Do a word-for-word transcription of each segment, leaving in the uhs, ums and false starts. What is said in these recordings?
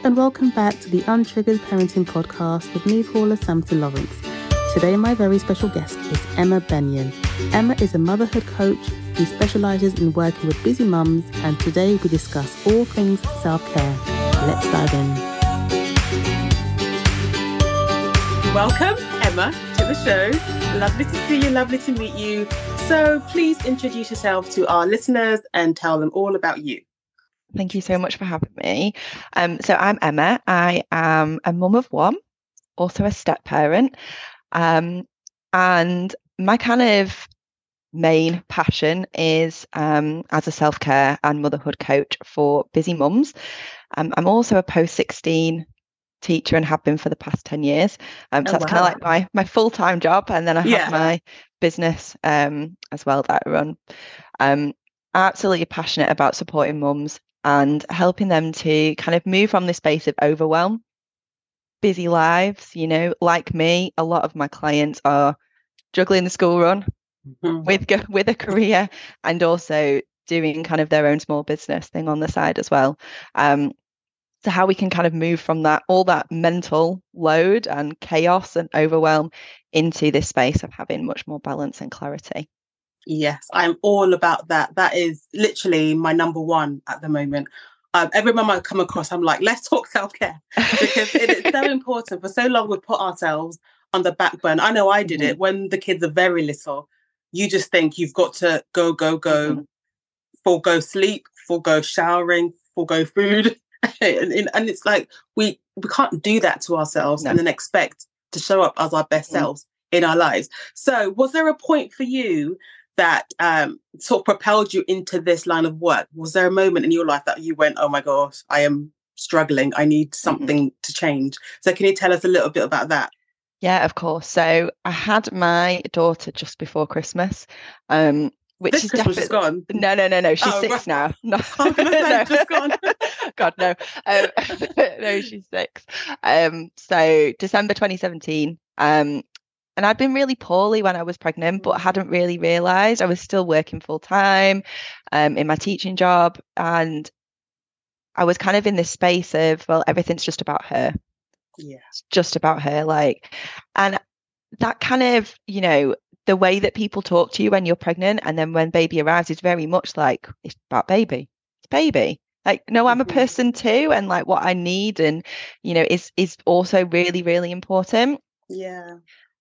and welcome back to the Untriggered Parenting Podcast with me, Paula Sampson Lawrence. Today, my very special guest is Emma Benyon. Emma is a motherhood coach who specialises in working with busy mums, and today we discuss all things self-care. Let's dive in. Welcome, Emma, to the show. Lovely to see you, lovely to meet you. So please introduce yourself to our listeners and tell them all about you. Thank you so much for having me. Um, so I'm Emma. I am a mum of one, also a step parent. Um, and my kind of main passion is um, as a self-care and motherhood coach for busy mums. Um, I'm also a post sixteen teacher and have been for the past ten years. Um, so Oh, that's wow. kind of like my, my full-time job. And then I have Yeah. my business um, as well that I run. Um, absolutely passionate about supporting mums and helping them to kind of move from this space of overwhelm, busy lives. You know, like me, a lot of my clients are juggling the school run mm-hmm. with with a career and also doing kind of their own small business thing on the side as well. Um, so how we can kind of move from that, all that mental load and chaos and overwhelm into this space of having much more balance and clarity. Yes, I'm all about that. That is literally my number one at the moment. Um, every mum I come across, I'm like, let's talk self-care, because it is so important. For so long, we've put ourselves on the back burner. I know I did mm-hmm. it when the kids are very little. You just think you've got to go, go, go, mm-hmm. forego sleep, forego showering, forego food. and, and it's like, we, we can't do that to ourselves no. and then expect to show up as our best mm-hmm. selves in our lives. So was there a point for you that um, sort of propelled you into this line of work? Was there a moment in your life that you went, oh my gosh, I am struggling, I need something mm-hmm. to change? So can you tell us a little bit about that? Yeah, of course. So I had my daughter just before Christmas, um, which this is Christmas defi- is gone. No, no, no, no. She's oh, six right. now. No, I was going to say, no. just gone. God, no. Um, no, she's six. Um, so December twenty seventeen. Um, And I'd been really poorly when I was pregnant, but hadn't really realised. I was still working full time um, in my teaching job. And I was kind of in this space of, well, everything's just about her. Yeah. It's just about her. Like, and that kind of, you know, the way that people talk to you when you're pregnant and then when baby arrives is very much like, it's about baby. It's baby. Like, no, I'm a person too. And like what I need and, you know, is is also really, really important. Yeah.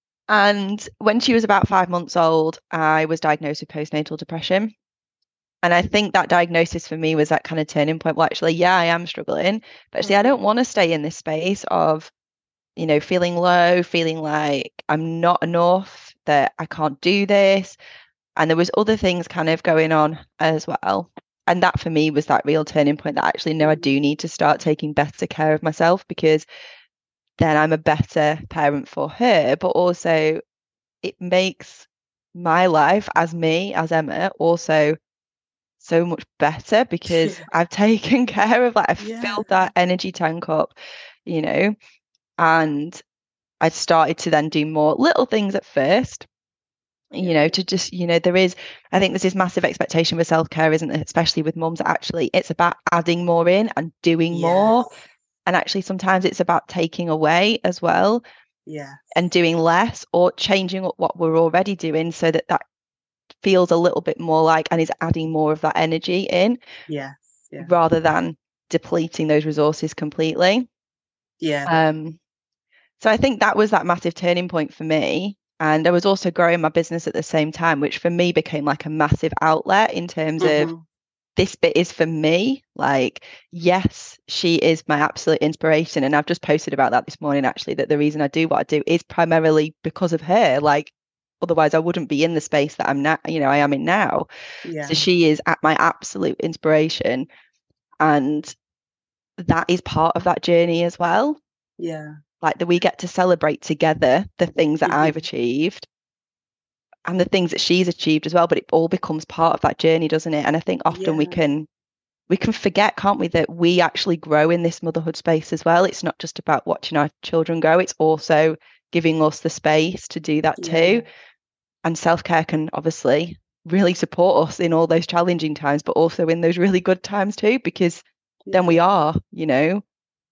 And when she was about five months old, I was diagnosed with postnatal depression. And I think that diagnosis for me was that kind of turning point. Well, actually, yeah, I am struggling, but actually, I don't want to stay in this space of, you know, feeling low, feeling like I'm not enough, that I can't do this. And there was other things kind of going on as well. And that for me was that real turning point that actually, no, I do need to start taking better care of myself, because then I'm a better parent for her, but also it makes my life as me, as Emma, also so much better because yeah. I've taken care of, like, I've yeah. filled that energy tank up, you know, and I started to then do more little things at first, you know, to just, you know, there is, I think there's this massive expectation with self-care, isn't it? Especially with mums, actually, it's about adding more in and doing yes. more. And actually, sometimes it's about taking away as well. Yeah. And doing less or changing up what we're already doing so that that feels a little bit more like and is adding more of that energy in. Yes. Yeah. Rather than depleting those resources completely. Yeah. Um. So I think that was that massive turning point for me. And I was also growing my business at the same time, which for me became like a massive outlet in terms mm-hmm. of this bit is for me. Like, yes, she is my absolute inspiration. And I've just posted about that this morning, actually, that the reason I do what I do is primarily because of her. Like, otherwise I wouldn't be in the space that I'm now, you know, I am in now. Yeah. So she is at my absolute inspiration. And that is part of that journey as well. Yeah. Like that we get to celebrate together the things that mm-hmm. I've achieved and the things that she's achieved as well, but it all becomes part of that journey, doesn't it? And I think often yeah. we can we can forget, can't we, that we actually grow in this motherhood space as well. It's not just about watching our children grow, it's also giving us the space to do that yeah. too. And self-care can obviously really support us in all those challenging times, but also in those really good times too, because yeah. then we are, you know,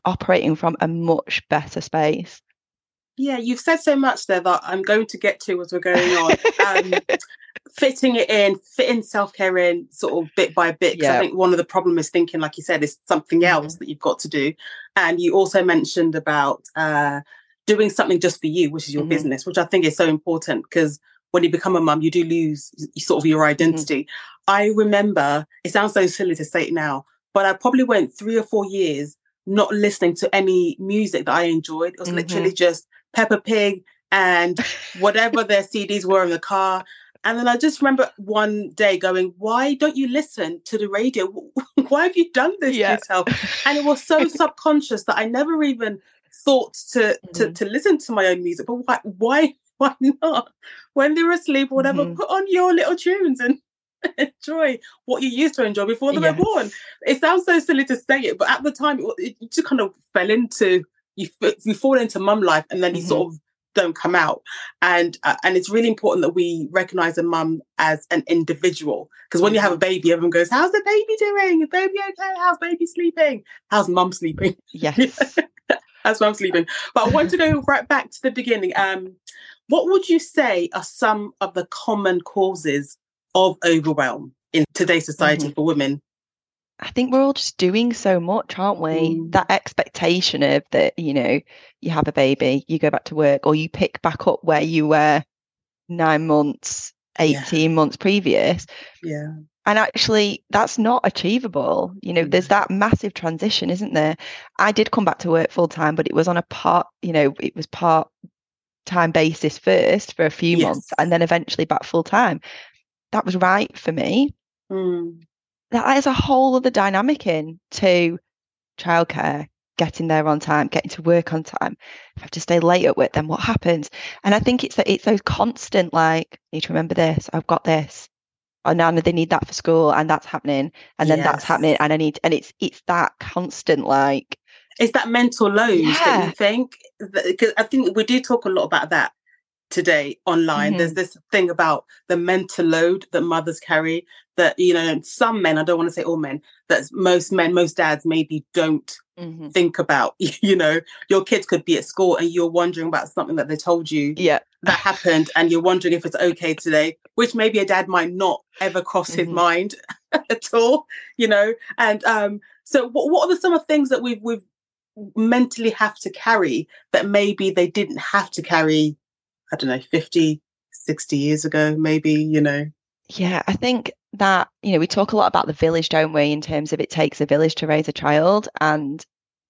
operating from a much better space. Yeah, you've said so much there that I'm going to get to as we're going on. Um, fitting it in, fitting self-care in sort of bit by bit. Because Yeah. I think one of the problem is thinking, like you said, is something else Mhm. that you've got to do. And you also mentioned about uh, doing something just for you, which is your Mhm. business, which I think is so important because when you become a mum, you do lose sort of your identity. I remember, it sounds so silly to say it now, but I probably went three or four years not listening to any music that I enjoyed. It was Mhm. literally just Peppa Pig and whatever their C Ds were in the car. And then I just remember one day going, why don't you listen to the radio? Why have you done this to Yeah. yourself? And it was so subconscious that I never even thought to, to, Mhm. to listen to my own music. But why, why, why not? When they're asleep or whatever, Mhm. put on your little tunes and enjoy what you used to enjoy before they were born. Yes. It sounds so silly to say it, but at the time, it, it just kind of fell into, you, you fall into mum life and then you Mhm. sort of don't come out. And uh, and it's really important that we recognise a mum as an individual. Because when you have a Mhm. baby, everyone goes, how's the baby doing? Is baby okay? How's baby sleeping? How's mum sleeping? Yes. How's mum sleeping? But I want to go right back to the beginning. Um, what would you say are some of the common causes of overwhelm in today's society Mhm. for women? I think we're all just doing so much, aren't we? Mm. That expectation of that, you know, you have a baby, you go back to work, or you pick back up where you were nine months, eighteen Yeah. months previous. Yeah. And actually, that's not achievable. You know, there's that massive transition, isn't there? I did come back to work full time, but it was on a part, you know, it was part time basis first for a few Yes. months and then eventually back full time. That was right for me. Mm. That is a whole other dynamic in to childcare, getting there on time, getting to work on time. If I have to stay late at work, then what happens? And I think it's that it's those constant like, I need to remember this, I've got this. Oh, now they need that for school, and that's happening, and then that's Yes. happening, and I need, and it's it's that constant like, It's that mental load that you yeah, think, because I think we do talk a lot about that today online. There's Mhm. this thing about the mental load that mothers carry that, you know, some men, I don't want to say all men, that most men, most dads maybe don't Mhm. think about. You know, your kids could be at school and you're wondering about something that they told you yeah, that happened and you're wondering if it's okay today, which maybe a dad might not ever cross his Mhm. mind at all, you know. And um, so what, what are the, some of the things that we've, we've mentally have to carry that maybe they didn't have to carry, I don't know, fifty, sixty years ago, maybe, you know? yeah. I think that, you know, we talk a lot about the village, don't we, in terms of it takes a village to raise a child, and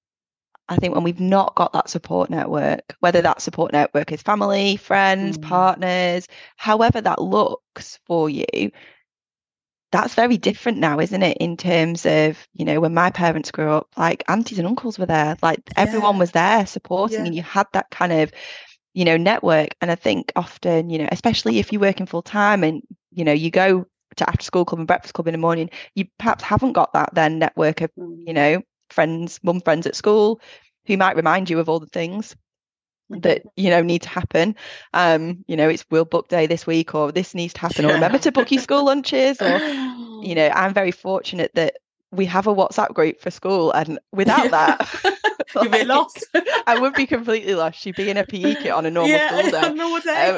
I think when we've not got that support network, whether that support network is family, friends, Mm. partners, however that looks for you, that's very different now, isn't it? In terms of, you know, when my parents grew up, like aunties and uncles were there, like everyone Yeah. was there supporting, Yeah. and you had that kind of, you know, network. And I think often, you know, especially if you're working full time and, you know, you go to after school club and breakfast club in the morning, you perhaps haven't got that then network of, Mm. you know, friends, mum friends at school who might remind you of all the things that, you know, need to happen. Um, you know, it's World Book Day this week, or this needs to happen, or remember to book your school lunches, or, you know, I'm very fortunate that we have a WhatsApp group for school, and without Yeah. that, You'd be like, lost. I would be completely lost. She'd be in a P E kit on a normal Yeah, school day. on a normal day.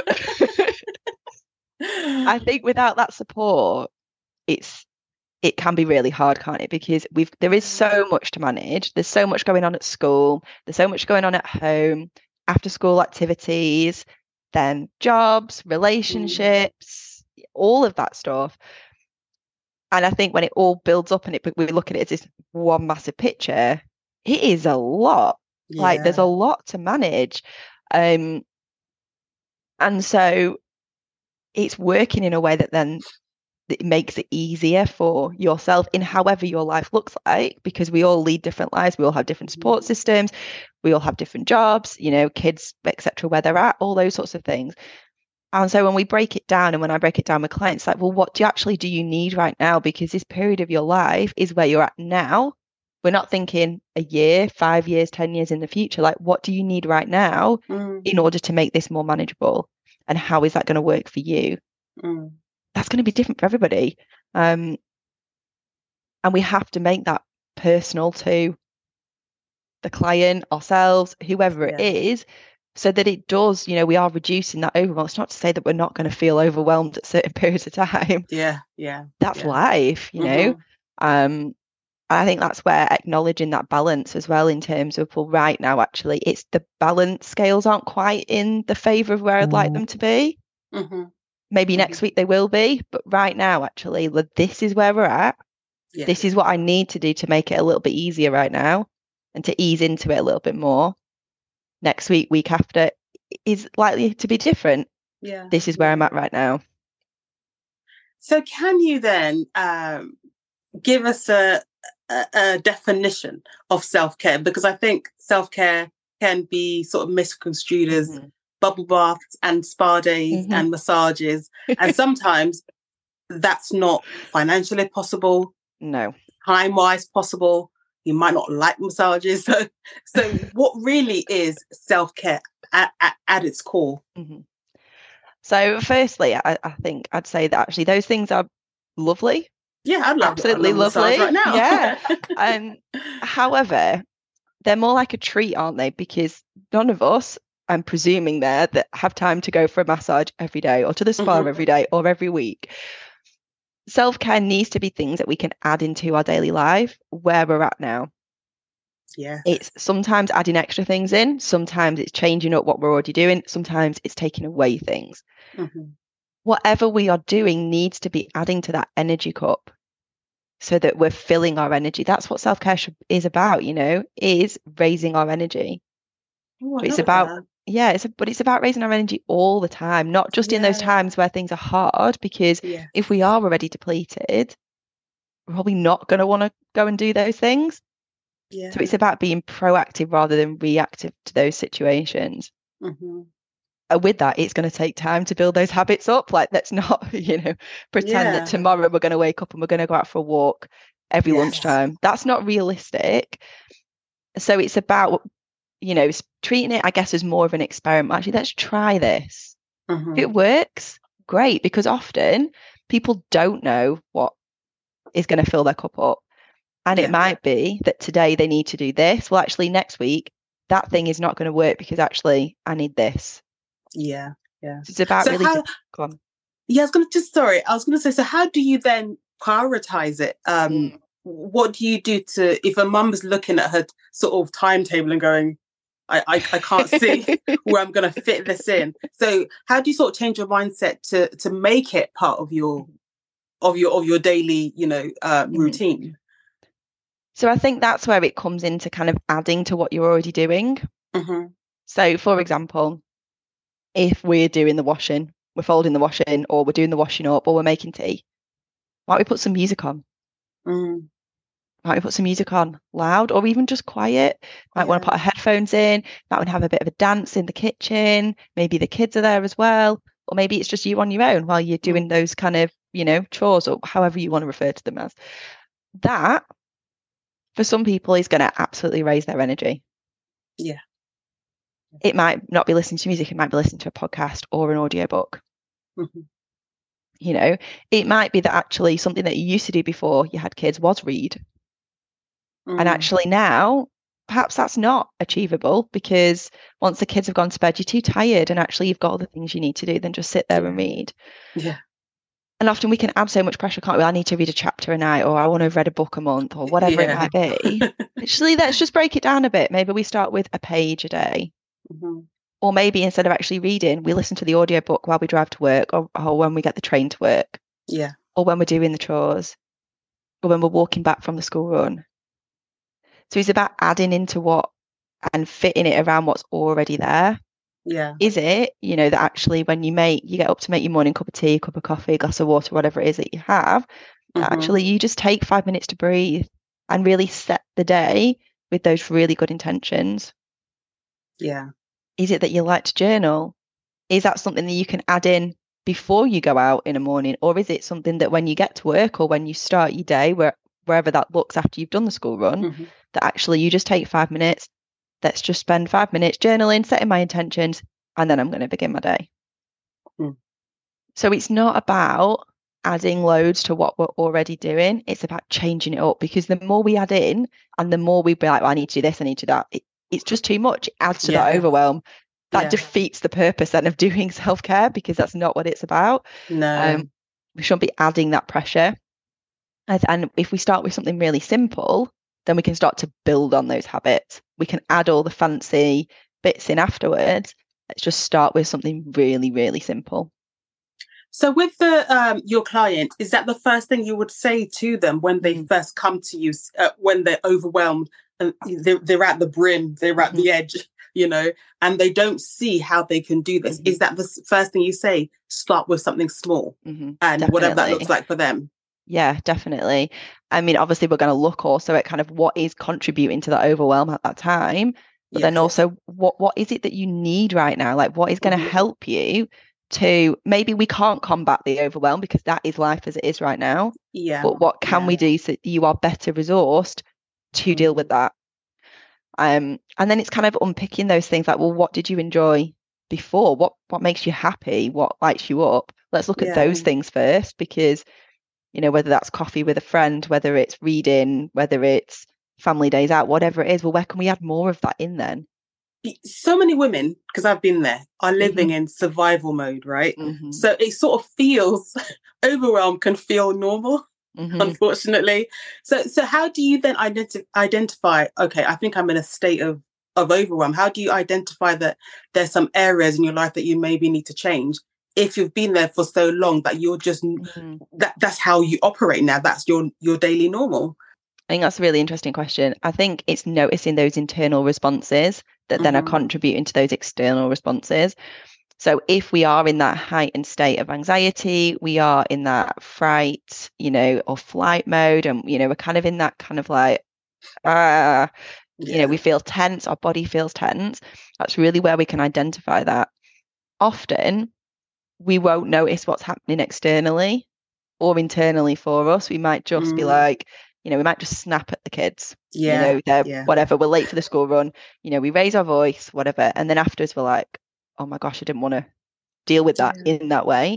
Um, I think without that support, it's it can be really hard, can't it? Because we've there is so much to manage. There's so much going on at school. There's so much going on at home, after school activities, then jobs, relationships, all of that stuff. And I think when it all builds up and it we look at it as this one massive picture, it is a lot. Like there's a Yeah. lot to manage. Um, and so it's working in a way that then it makes it easier for yourself in however your life looks like, because we all lead different lives, we all have different support systems, we all have different jobs, you know, kids, etc., where they're at, all those sorts of things. And so when we break it down, and when I break it down with clients, like, well, what do you actually do you need right now? Because this period of your life is where you're at now. We're not thinking a year, five years, ten years in the future. Like, what do you need right now Mm. in order to make this more manageable? And how is that going to work for you? Mm. That's going to be different for everybody. Um, and we have to make that personal too. the client, ourselves, whoever Yeah. it is, so that it does, you know, we are reducing that overwhelm. It's not to say that we're not going to feel overwhelmed at certain periods of time. Yeah, yeah. That's yeah. life, you know. Mhm. Um, I think that's where acknowledging that balance as well, in terms of, well, right now, actually, it's the balance scales aren't quite in the favour of where I'd like them to be. Mhm. Maybe Mhm. next week they will be, but right now, actually, look, this is where we're at. Yeah. This is what I need to do to make it a little bit easier right now and to ease into it a little bit more. Next week, week after is likely to be different. Yeah. This is where I'm at right now. So can you then um, give us a, a, a definition of self-care? Because I think self-care can be sort of misconstrued as Mm-hmm. bubble baths and spa days Mm-hmm. and massages. And sometimes that's not financially possible. No. Time-wise possible. You might not like massages. So, so what really is self-care at, at, at its core? Mm-hmm. So firstly, I, I think I'd say that actually those things are lovely. Yeah, I'd love, absolutely I'd love lovely. right now. Yeah. And however, they're more like a treat, aren't they? Because none of us, I'm presuming there, that have time to go for a massage every day or to the spa Mm-hmm. every day or every week. Self-care needs to be things that we can add into our daily life where we're at now. Yeah. It's sometimes adding extra things in, sometimes it's changing up what we're already doing, sometimes it's taking away things. Mm-hmm. Whatever we are doing needs to be adding to that energy cup so that we're filling our energy. That's what self-care should, is about, you know, is raising our energy. Oh, It's about, that. yeah, it's a, but it's about raising our energy all the time, not just yeah. in those times where things are hard, because yeah. if we are already depleted, we're probably not going to want to go and do those things. Yeah. So it's about being proactive rather than reactive to those situations. Mm-hmm. With that, it's going to take time to build those habits up. Like, let's not, you know, pretend yeah. that tomorrow we're going to wake up and we're going to go out for a walk every yes. lunchtime. That's not realistic. So it's about, you know, treating it, I guess, as more of an experiment. Actually, let's try this. Mm-hmm. If it works, great, because often people don't know what is going to fill their cup up. And yeah. it might be that today they need to do this. Well, actually, next week, that thing is not going to work because actually I need this. Yeah, yeah. So it's about so really. How, de- go on. Yeah, I was going to just, sorry, I was going to say, so how do you then prioritize it? Um, mm. What do you do to, if a mum is looking at her sort of timetable and going, I, I, I can't see where I'm going to fit this in. So how do you sort of change your mindset to to make it part of your of your of your daily, you know, uh, routine? Mm. So I think that's where it comes into kind of adding to what you're already doing. Mm-hmm. So, for example, if we're doing the washing, we're folding the washing, or we're doing the washing up, or we're making tea, why don't we put some music on? Mm. Why don't we put some music on loud, or even just quiet? Might yeah. want to put our headphones in, might want to have a bit of a dance in the kitchen, maybe the kids are there as well, or maybe it's just you on your own while you're doing mm. those kind of, you know, chores, or however you want to refer to them as. That, for some people, is going to absolutely raise their energy. Yeah. It might not be listening to music, it might be listening to a podcast or an audiobook. Mm-hmm. You know, it might be that actually something that you used to do before you had kids was read. Mm. And actually now, perhaps that's not achievable because once the kids have gone to bed, you're too tired and actually you've got other things you need to do than just sit there yeah. and read. Yeah. And often we can add so much pressure, can't we? I need to read a chapter a night, or I want to have read a book a month, or whatever yeah. it might be. Actually, let's just break it down a bit. Maybe we start with a page a day. Mm-hmm. Or maybe instead of actually reading, we listen to the audiobook while we drive to work, or, or when we get the train to work. Yeah. Or when we're doing the chores, or when we're walking back from the school run. So it's about adding into what and fitting it around what's already there. Yeah. Is it, you know, that actually when you make, you get up to make your morning cup of tea, cup of coffee, glass of water, whatever it is that you have, mm-hmm. actually you just take five minutes to breathe and really set the day with those really good intentions. Yeah. Is it that you like to journal? Is that something that you can add in before you go out in the morning? Or is it something that when you get to work or when you start your day, where, wherever that looks after you've done the school run, mm-hmm. that actually you just take five minutes, let's just spend five minutes journaling, setting my intentions, and then I'm going to begin my day. Mm. So it's not about adding loads to what we're already doing. It's about changing it up, because the more we add in and the more we be like, well, I need to do this, I need to do that, it, it's just too much. It adds to Yeah. that overwhelm. That Yeah. defeats the purpose then of doing self-care, because that's not what it's about. No. Um, we shouldn't be adding that pressure. And, and if we start with something really simple, then we can start to build on those habits. We can add all the fancy bits in afterwards. Let's just start with something really, really simple. So with the um, your client, is that the first thing you would say to them when they Mm. first come to you, uh, when they're overwhelmed and they're, they're at the brim, they're at Mhm. the edge, you know, and they don't see how they can do this? Mhm. Is that the s- first thing you say? Start with something small, Mhm. and whatever that Definitely. looks like for them. Yeah, definitely. I mean, obviously, we're going to look also at kind of what is contributing to that overwhelm at that time, but then Yes. also what what is it that you need right now? Like, what is going to Mhm. help you to, maybe we can't combat the overwhelm because that is life as it is right now, Yeah. but what can Yeah. we do so that you are better resourced to deal with that? Um, and then it's kind of unpicking those things like, well, what did you enjoy before? What what makes you happy? What lights you up? Let's look at Yeah. those things first, because you know, whether that's coffee with a friend, whether it's reading, whether it's family days out, whatever it is, well, where can we add more of that in then? So many women, because I've been there, are living Mhm. in survival mode, right? Mhm. So it sort of feels overwhelm can feel normal, Mhm. unfortunately. So so how do you then identi- identify, okay, I think I'm in a state of of overwhelm. How do you identify that there's some areas in your life that you maybe need to change if you've been there for so long that you're just Mhm. that that's how you operate now, that's your your daily normal? I think that's a really interesting question. I think it's noticing those internal responses that then are Mhm. contributing to those external responses. So if we are in that heightened state of anxiety, we are in that fright, you know, or flight mode, and you know, we're kind of in that kind of like, ah, you know, Yeah. we feel tense, our body feels tense. That's really where we can identify that. Often we won't notice what's happening externally or internally for us. We might just be Mm. like, you know, we might just snap at the kids, you Yeah. know, they're Yeah. whatever, we're late for the school run, you know, we raise our voice, whatever. And then afterwards we're like, oh my gosh, I didn't want to deal with that Yeah. in that way.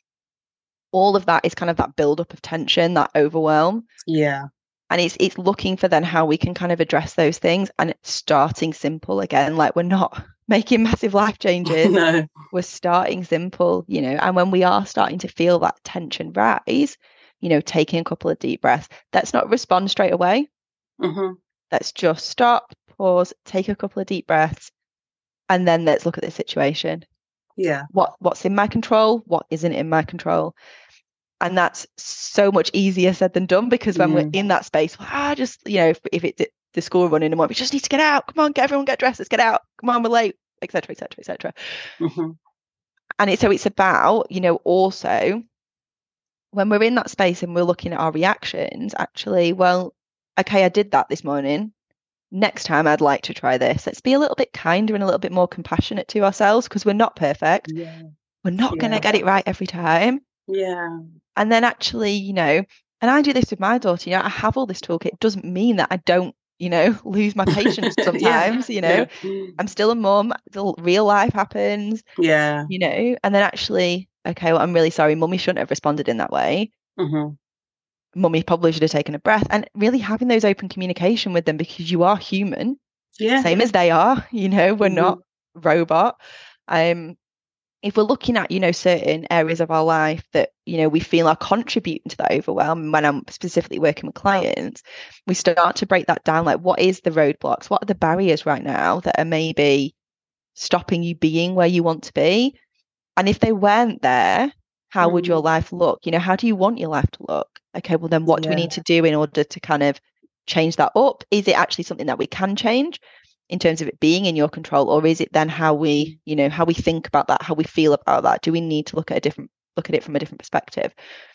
All of that is kind of that buildup of tension, that overwhelm. Yeah. And it's it's looking for then how we can kind of address those things, and starting simple again. Like, we're not making massive life changes. No. We're starting simple, you know, and when we are starting to feel that tension rise, you know, taking a couple of deep breaths, let's not respond straight away. Mhm. Let's just stop, pause, take a couple of deep breaths, and then let's look at the situation. Yeah. What what's in my control? What isn't in my control? And that's so much easier said than done, because when we're Mm. in that space, well, ah, just, you know, if, if it's the school running and what, we just need to get out. Come on, get everyone get dressed. Let's get out. Come on, we're late, et cetera, et cetera, et cetera. Mhm. And it's, so it's about, you know, also when we're in that space and we're looking at our reactions, actually, well, okay, I did that this morning. Next time I'd like to try this. Let's be a little bit kinder and a little bit more compassionate to ourselves, because we're not perfect. Yeah. We're not going to Yeah. get it right every time. Yeah. And then actually, you know, and I do this with my daughter, you know, I have all this toolkit. It doesn't mean that I don't, you know, lose my patience Yeah. sometimes, you know, Yeah. I'm still a mum, still real life happens, Yeah. you know, and then actually, okay, well, I'm really sorry, mummy shouldn't have responded in that way. Mhm. Mummy probably should have taken a breath, and really having those open communication with them, because you are human, Yeah. same as they are, you know, we're Mhm. not robot. Um, if we're looking at, you know, certain areas of our life that, you know, we feel are contributing to that overwhelm, when I'm specifically working with clients, we start to break that down. Like, what is the roadblocks? What are the barriers right now that are maybe stopping you being where you want to be? And if they weren't there, how would your Mm. life look? You know, how do you want your life to look? Okay, well, then what do we Yeah. need to do in order to kind of change that up? Is it actually something that we can change in terms of it being in your control, or is it then how we, you know, how we think about that, how we feel about that? Do we need to look at a different, look at it from a different perspective?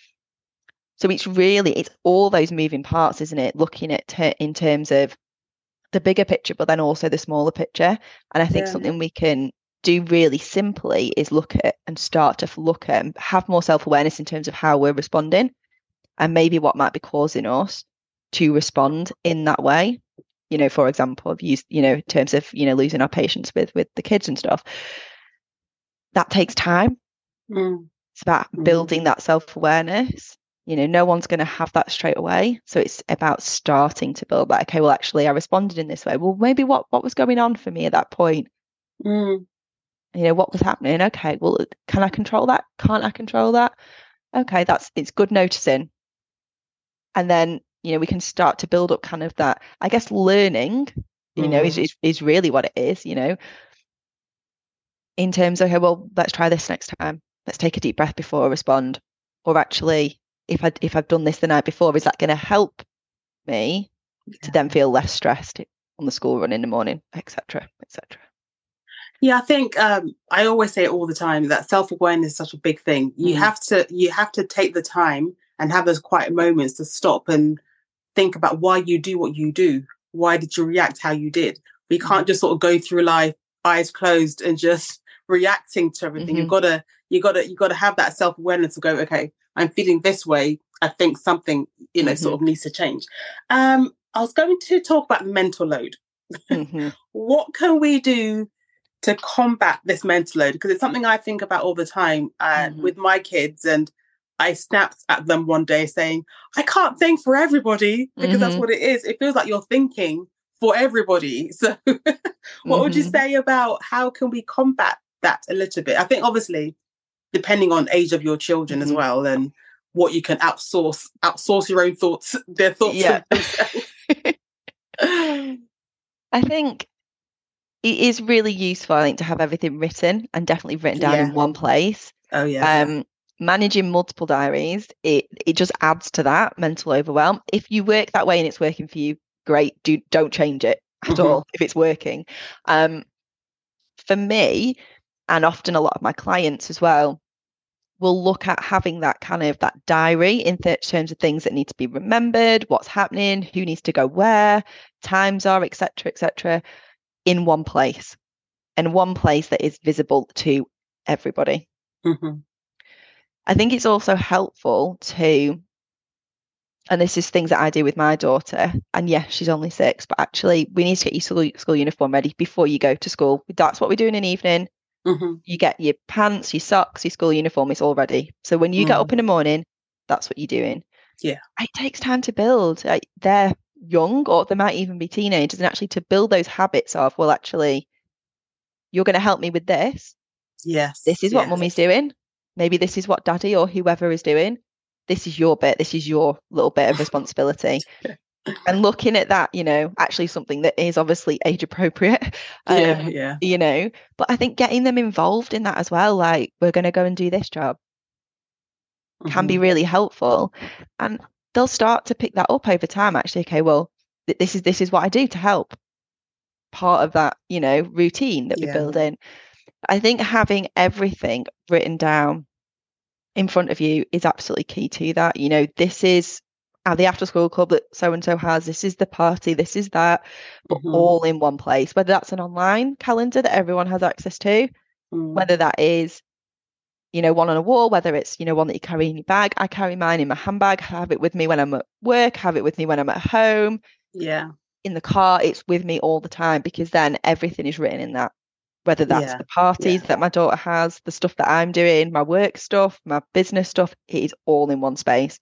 So it's really, it's all those moving parts, isn't it? Looking at ter- in terms of the bigger picture, but then also the smaller picture. And I think Yeah. something we can do really simply is look at and start to look at and have more self-awareness in terms of how we're responding, and maybe what might be causing us to respond in that way. You know, for example, of use, you know, in terms of, you know, losing our patience with with the kids and stuff. That takes time. Mm. It's about building that self-awareness. You know, no one's going to have that straight away. So it's about starting to build that. Okay, well, actually, I responded in this way. Well, maybe what, what was going on for me at that point? Mm. You know, what was happening? Okay, well, can I control that? Can't I control that? Okay, that's it's good noticing. And then, you know, we can start to build up kind of that, I guess, learning, you mm. know, is, is is really what it is, you know, in terms of, okay, well, let's try this next time. Let's take a deep breath before I respond. Or actually, if I if I've done this the night before, is that going to help me yeah. to then feel less stressed on the school run in the morning, et cetera, et cetera. Yeah, I think um, I always say it all the time that self-awareness is such a big thing. You mm. have to you have to take the time and have those quiet moments to stop and think about why you do what you do. Why did you react how you did? We can't mm. just sort of go through life eyes closed and just reacting to everything. Mm-hmm. You've got to you got to you got to have that self-awareness to go, okay, I'm feeling this way. I think something, you know, mm-hmm. sort of needs to change. Um, I was going to talk about mental load. Mm-hmm. What can we do to combat this mental load? Because it's something I think about all the time uh, mm-hmm. with my kids. And I snapped at them one day saying, I can't think for everybody, because mm-hmm. that's what it is. It feels like you're thinking for everybody. So what mm-hmm. would you say about how can we combat that a little bit? I think obviously, depending on age of your children mm-hmm. as well, and what you can outsource, outsource your own thoughts, their thoughts yeah. themselves. I think it is really useful, I think, to have everything written and definitely written down yeah. in one place. Oh, yeah. Um, managing multiple diaries, it it just adds to that mental overwhelm. If you work that way and it's working for you, great. Do, don't change it at mm-hmm. all if it's working. Um, for me, and often a lot of my clients as well, will look at having that kind of that diary in th- terms of things that need to be remembered, what's happening, who needs to go where, times are, et cetera, et cetera, in one place, and one place that is visible to everybody. Mm-hmm. I think it's also helpful to, and this is things that I do with my daughter, and yes, she's only six, but actually we need to get your school, school uniform ready before you go to school. That's what we do in an evening. Mm-hmm. You get your pants, your socks, your school uniform, it's all ready. So when you mm. get up in the morning, that's what you're doing. Yeah. It takes time to build. Like, they're young, or they might even be teenagers, and actually to build those habits of, well, actually, you're going to help me with this. Yes. This is yes. what mummy's doing. Maybe this is what daddy or whoever is doing. This is your bit. This is your little bit of responsibility. And looking at that, you know, actually something that is obviously age appropriate, um, yeah, yeah. you know, but I think getting them involved in that as well, like, we're going to go and do this job, mm-hmm. can be really helpful. And they'll start to pick that up over time. Actually, okay, well, th- this is this is what I do to help. Part of that, you know, routine that we yeah. build in. I think having everything written down in front of you is absolutely key to that. You know, this is Uh, the after school club that so-and-so has, this is the party, this is that, but mm-hmm. all in one place, whether that's an online calendar that everyone has access to, mm. whether that is, you know, one on a wall, whether it's, you know, one that you carry in your bag. I carry mine in my handbag, have it with me when I'm at work, have it with me when I'm at home. Yeah. In the car, it's with me all the time, because then everything is written in that, whether that's yeah. the parties yeah. that my daughter has, the stuff that I'm doing, my work stuff, my business stuff, it is all in one space.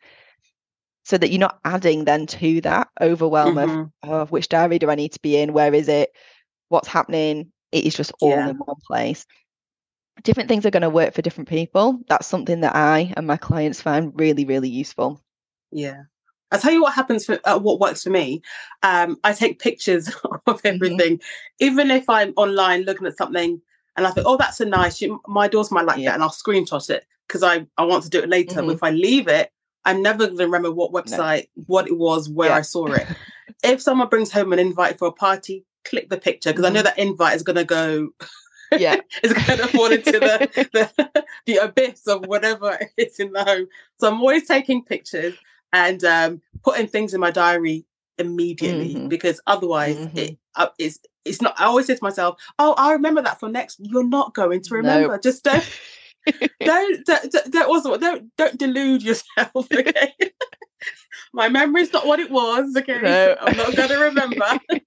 So that you're not adding then to that overwhelm mm-hmm. of, oh, which diary do I need to be in? Where is it? What's happening? It is just all yeah. in one place. Different things are going to work for different people. That's something that I and my clients find really, really useful. Yeah. I'll tell you what happens for uh, what works for me. Um, I take pictures of everything, mm-hmm. even if I'm online looking at something and I think, oh, that's a nice, you, my daughter might like yeah. that, and I'll screenshot it because I, I want to do it later. Mm-hmm. But if I leave it, I'm never going to remember what website, no. what it was, where yeah. I saw it. If someone brings home an invite for a party, click the picture, because mm-hmm. I know that invite is going to go, yeah, it's going to fall into the, the the abyss of whatever is in the home. So I'm always taking pictures and um, putting things in my diary immediately, mm-hmm. because otherwise mm-hmm. it uh, it's it's not. I always say to myself, "Oh, I remember that for next." You're not going to remember. Nope. Just don't. don't, don't, don't, also, don't, don't delude yourself, okay? My memory's not what it was, okay? No. So I'm not going to remember.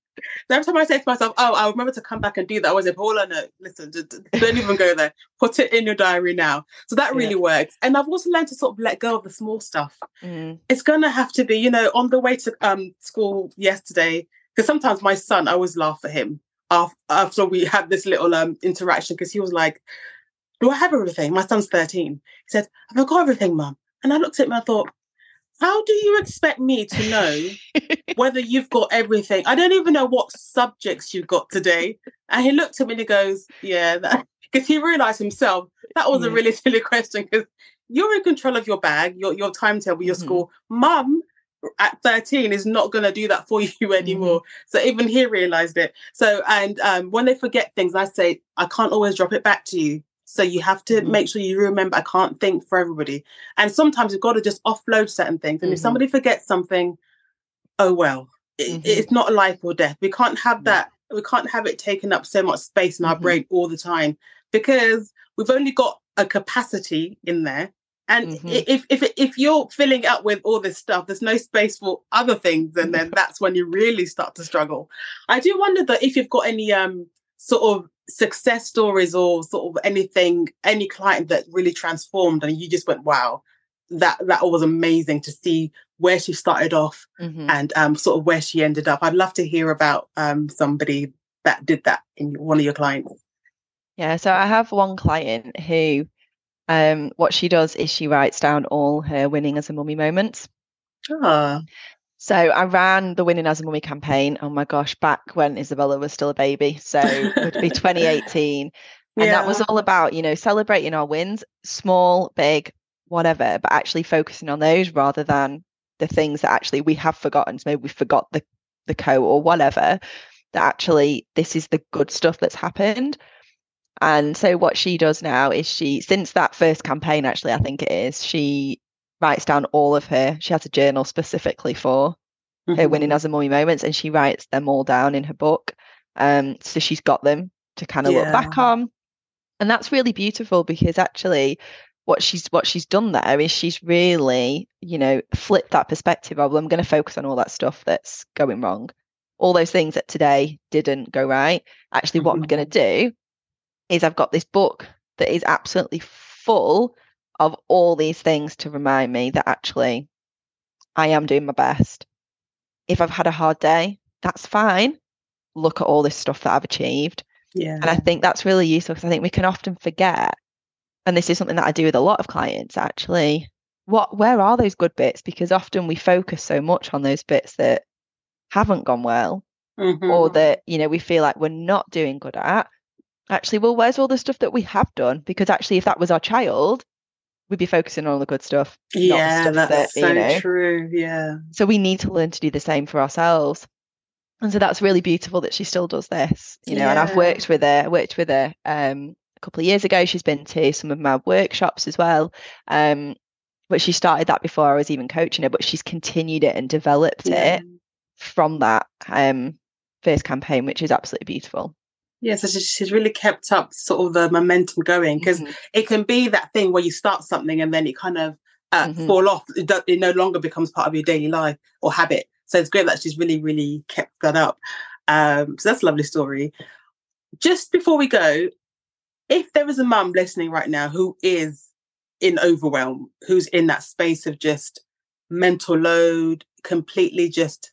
every time I say to myself, oh, I'll remember to come back and do that, I was like, Paula, no, listen, just, don't even go there. Put it in your diary now. So that really yeah. works. And I've also learned to sort of let go of the small stuff. Mm. It's going to have to be, you know, on the way to um, school yesterday, because sometimes my son, I always laugh at him after, after we had this little um, interaction, because he was like, do I have everything? My son's thirteen. He said, have I got everything, Mum? And I looked at him and I thought, how do you expect me to know whether you've got everything? I don't even know what subjects you've got today. And he looked at me and he goes, yeah, because he realised himself that was yeah. a really silly question, because you're in control of your bag, your, your timetable, your mm-hmm. school. Mum at thirteen is not going to do that for you anymore. Mm-hmm. So even he realised it. So, and um, when they forget things, I say, I can't always drop it back to you. So you have to mm-hmm. make sure you remember, I can't think for everybody. And sometimes you've got to just offload certain things. And mm-hmm. if somebody forgets something, oh, well, it, mm-hmm. it's not life or death. We can't have that. We can't have it taking up so much space in our mm-hmm. brain all the time, because we've only got a capacity in there. And mm-hmm. if, if, if you're filling up with all this stuff, there's no space for other things. And then that's when you really start to struggle. I do wonder that if you've got any um sort of success stories or sort of anything, any client that really transformed and you just went, wow, that that was amazing to see where she started off mm-hmm. and um sort of where she ended up. I'd love to hear about um somebody that did that in one of your clients. Yeah, so I have one client who um what she does is she writes down all her winning as a mummy moments. Ah. So I ran the Winning as a Mummy campaign, oh my gosh, back when Isabella was still a baby. So it would be twenty eighteen. And yeah. that was all about, you know, celebrating our wins, small, big, whatever, but actually focusing on those rather than the things that actually we have forgotten. So maybe we forgot the, the coat or whatever, that actually this is the good stuff that's happened. And so what she does now is she, since that first campaign, actually, I think it is, she writes down all of her, she has a journal specifically for mm-hmm. her winning as a mummy moments, and she writes them all down in her book. Um, so she's got them to kind of yeah. look back on. And that's really beautiful, because actually what she's what she's done there is she's really, you know, flipped that perspective of, well, I'm going to focus on all that stuff that's going wrong, all those things that today didn't go right. Actually, what mm-hmm. I'm going to do is I've got this book that is absolutely full of all these things to remind me that actually I am doing my best. If I've had a hard day, that's fine. Look at all this stuff that I've achieved. Yeah. And I think that's really useful, because I think we can often forget, and this is something that I do with a lot of clients actually, what where are those good bits? Because often we focus so much on those bits that haven't gone well mm-hmm. or that, you know, we feel like we're not doing good at. Actually, well, where's all the stuff that we have done? Because actually, if that was our child, we'd be focusing on all the good stuff. Yeah, stuff that's that, so you know. true. Yeah. So we need to learn to do the same for ourselves. And so that's really beautiful that she still does this, you know. Yeah. And I've worked with her, worked with her um, a couple of years ago. She's been to some of my workshops as well. Um, but she started that before I was even coaching her, but she's continued it and developed yeah. it from that um, first campaign, which is absolutely beautiful. Yeah, so she's really kept up sort of the momentum going, because mm-hmm. it can be that thing where you start something and then it kind of uh, mm-hmm. fall off. It, do, it no longer becomes part of your daily life or habit. So it's great that she's really, really kept that up. Um, so that's a lovely story. Just before we go, if there is a mum listening right now who is in overwhelm, who's in that space of just mental load, completely just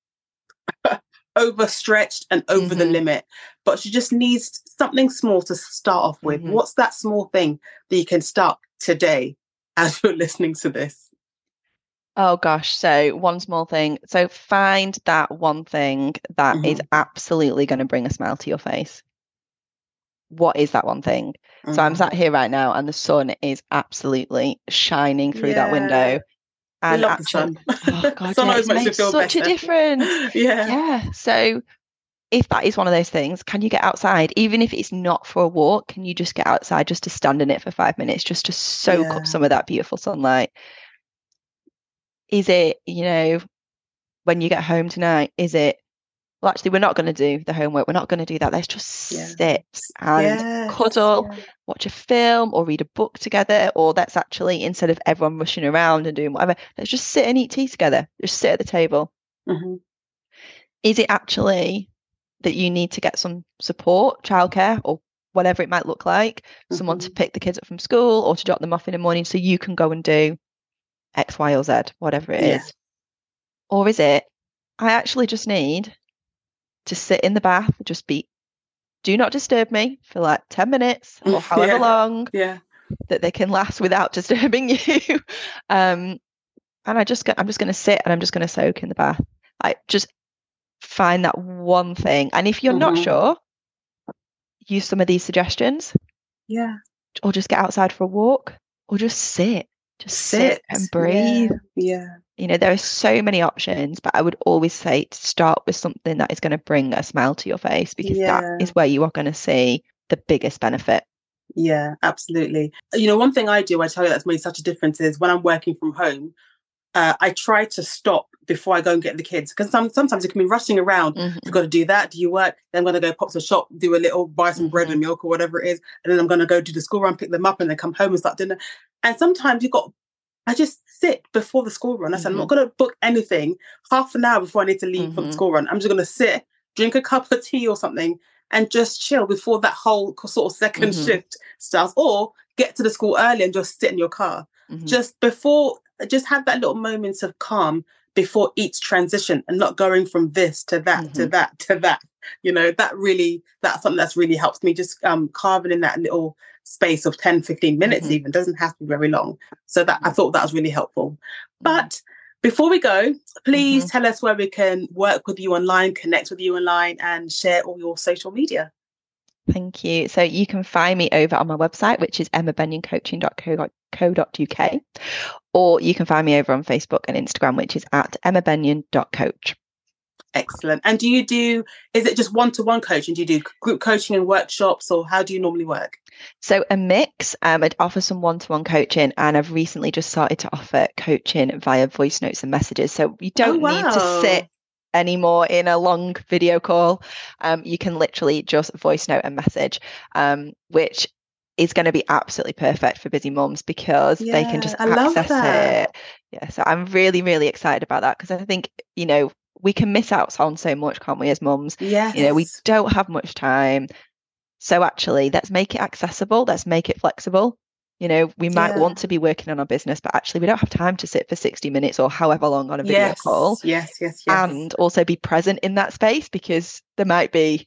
overstretched and over mm-hmm. the limit, but she just needs something small to start off with. Mm-hmm. What's that small thing that you can start today as you're listening to this? Oh gosh, so one small thing. So find that one thing that mm-hmm. is absolutely going to bring a smile to your face. What is that one thing? Mm-hmm. So I'm sat here right now and the sun is absolutely shining through yeah. that window. And we love actually, the sun. Oh God, sun yeah, always it makes makes you feel such better. a difference. yeah. Yeah. So if that is one of those things, can you get outside? Even if it's not for a walk, can you just get outside just to stand in it for five minutes, just to soak yeah. up some of that beautiful sunlight? Is it, you know, when you get home tonight, is it, well, actually, we're not going to do the homework. We're not going to do that. Let's just yeah. sit and yes. cuddle, yeah. watch a film or read a book together. Or let's actually, instead of everyone rushing around and doing whatever, let's just sit and eat tea together. Just sit at the table. Mm-hmm. Is it actually that you need to get some support, childcare, or whatever it might look like, mm-hmm. someone to pick the kids up from school or to drop them off in the morning so you can go and do X, Y, or Z, whatever it yeah. is? Or is it, I actually just need to sit in the bath, just be, do not disturb me for like ten minutes or however yeah. long yeah. that they can last without disturbing you. um, and I just, I'm just going to sit and I'm just going to soak in the bath. I just find that one thing. And if you're mm-hmm. not sure, use some of these suggestions. Yeah. Or just get outside for a walk, or just sit. Just sit, sit and breathe. Yeah. yeah. You know, there are so many options, but I would always say to start with something that is going to bring a smile to your face, because yeah. that is where you are going to see the biggest benefit. Yeah, absolutely. You know, one thing I do, I tell you that's made such a difference is when I'm working from home, uh, I try to stop before I go and get the kids, because some, sometimes it can be rushing around. Mm-hmm. You've got to do that. Do you work? Then I'm going to go pop to the shop, do a little, buy some mm-hmm. bread and milk or whatever it is. And then I'm going to go to the school run, pick them up, and then come home and start dinner. And sometimes you've got, I just sit before the school run. I said, mm-hmm. I'm not going to book anything half an hour before I need to leave mm-hmm. for the school run. I'm just going to sit, drink a cup of tea or something, and just chill before that whole sort of second mm-hmm. shift starts. Or get to the school early and just sit in your car. Mm-hmm. Just before, just have that little moments of calm before each transition, and not going from this to that, mm-hmm. to that, to that. You know, that really, that's something that's really helped me, just um, carving in that little space of ten, fifteen minutes mm-hmm. even. Doesn't have to be very long. So that I thought that was really helpful. Mm-hmm. But before we go, please mm-hmm. tell us where we can work with you online, connect with you online, and share all your social media. Thank you. So you can find me over on my website, which is emma benyon coaching dot co dot uk, or you can find me over on Facebook and Instagram, which is at emma benyon dot coach. Excellent. And do you do, is it just one-to-one coaching? Do you do group coaching and workshops, or how do you normally work? So a mix. Um, I'd offer some one-to-one coaching, and I've recently just started to offer coaching via voice notes and messages. So you don't oh, wow. need to sit anymore in a long video call. Um, you can literally just voice note and message, um, which is going to be absolutely perfect for busy mums, because yeah, they can just I access love that. it. Yeah, so I'm really, really excited about that, because I think, you know, we can miss out on so much, can't we, as mums? Yes. You know, we don't have much time. So actually, let's make it accessible. Let's make it flexible. You know, we might yeah. want to be working on our business, but actually we don't have time to sit for sixty minutes or however long on a video yes. call. Yes, yes, yes. And also be present in that space, because there might be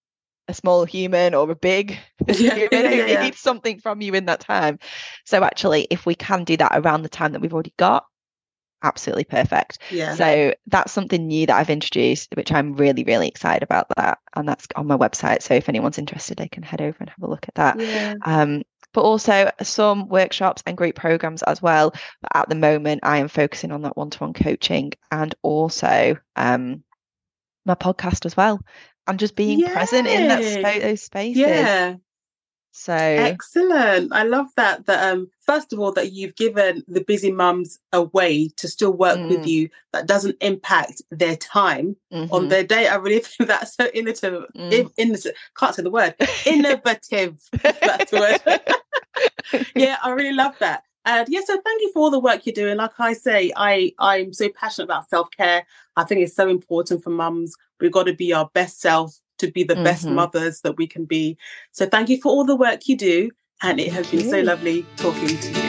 a small human or a big yeah, human yeah, who yeah. needs something from you in that time. So actually, if we can do that around the time that we've already got, absolutely perfect. Yeah. So that's something new that I've introduced, which I'm really, really excited about that. And that's on my website. So if anyone's interested, they can head over and have a look at that. Yeah. Um, but also some workshops and group programs as well. But at the moment, I am focusing on that one-to-one coaching, and also um, my podcast as well. I'm just being Yay. present in that sp- those spaces. Yeah. So excellent. I love that. That um, first of all, that you've given the busy mums a way to still work mm. with you that doesn't impact their time mm-hmm. on their day. I really think that's so innovative. Mm. In, innovative. Can't say the word. Innovative. That's the word. Yeah, I really love that. And yeah, so thank you for all the work you're doing. Like I say, I I'm so passionate about self-care. I think it's so important for mums. We've got to be our best self, to be the mm-hmm. best mothers that we can be. So thank you for all the work you do. And it has thank been you. so lovely talking to you.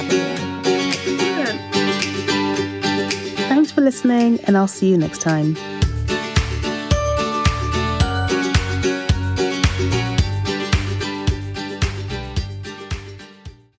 Thanks for listening, and I'll see you next time.